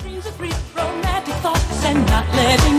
dreams of free romantic thoughts and not letting